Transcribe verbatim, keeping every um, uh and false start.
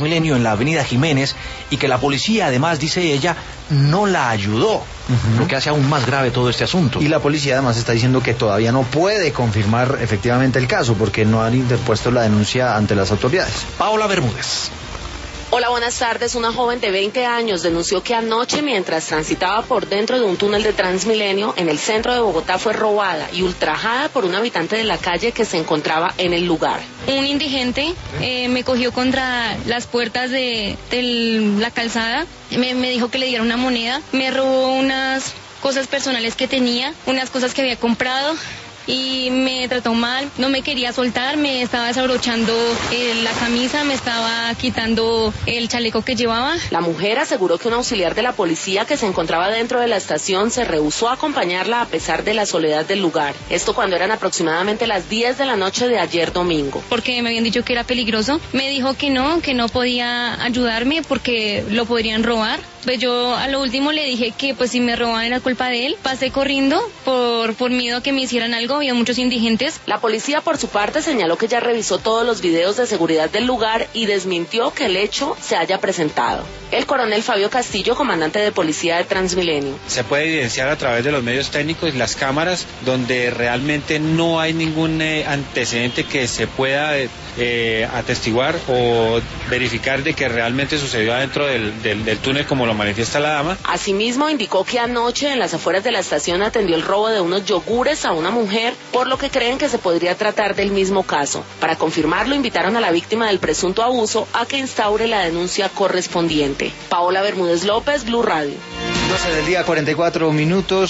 Transmilenio en la avenida Jiménez y que la policía, además, dice ella, no la ayudó, uh-huh. lo que hace aún más grave todo este asunto. Y la policía además está diciendo que todavía no puede confirmar efectivamente el caso porque no han interpuesto la denuncia ante las autoridades. Paola Bermúdez. Hola, buenas tardes. Una joven de veinte años denunció que anoche, mientras transitaba por dentro de un túnel de Transmilenio en el centro de Bogotá, fue robada y ultrajada por un habitante de la calle que se encontraba en el lugar. Un indigente eh, me cogió contra las puertas de, de la calzada, me, me dijo que le diera una moneda, me robó unas cosas personales que tenía, unas cosas que había comprado, y me trató mal, no me quería soltar, me estaba desabrochando eh, la camisa, me estaba quitando el chaleco que llevaba. La mujer aseguró que un auxiliar de la policía que se encontraba dentro de la estación se rehusó a acompañarla a pesar de la soledad del lugar. Esto cuando eran aproximadamente las diez de la noche de ayer domingo. Porque me habían dicho que era peligroso, me dijo que no, que no podía ayudarme porque lo podrían robar. Pues yo a lo último le dije que pues si me robaban era culpa de él. Pasé corriendo por, por miedo a que me hicieran algo, había muchos indigentes. La policía por su parte señaló que ya revisó todos los videos de seguridad del lugar y desmintió que el hecho se haya presentado. El coronel Fabio Castillo, comandante de policía de Transmilenio. Se puede evidenciar a través de los medios técnicos y las cámaras donde realmente no hay ningún eh, antecedente que se pueda eh, atestiguar o verificar de que realmente sucedió adentro del, del, del túnel como lo manifiesta la dama. Asimismo, indicó que anoche en las afueras de la estación atendió el robo de unos yogures a una mujer, por lo que creen que se podría tratar del mismo caso. Para confirmarlo, invitaron a la víctima del presunto abuso a que instaure la denuncia correspondiente. Paola Bermúdez López, Blue Radio. doce del día, cuarenta y cuatro minutos.